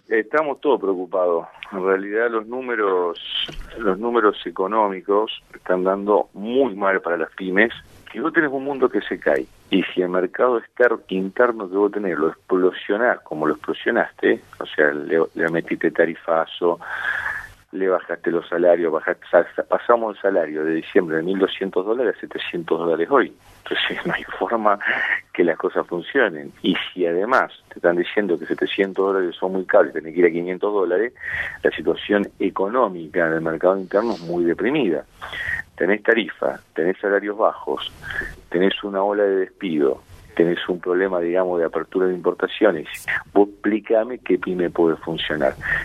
Estamos todos preocupados. En realidad los números económicos están dando muy mal para las pymes. Si vos tenés un mundo que se cae y si el mercado interno que vos tenés lo explosionás como lo explosionaste, o sea, le metiste tarifazo, le bajaste los salarios, pasamos el salario de diciembre de $1.200 a $700 hoy. Entonces no hay forma que las cosas funcionen. Y si además te están diciendo que $700 son muy caros y tenés que ir a $500, la situación económica del mercado interno es muy deprimida. Tenés tarifa, tenés salarios bajos, tenés una ola de despido, tenés un problema, digamos, de apertura de importaciones. Vos explícame qué pyme puede funcionar.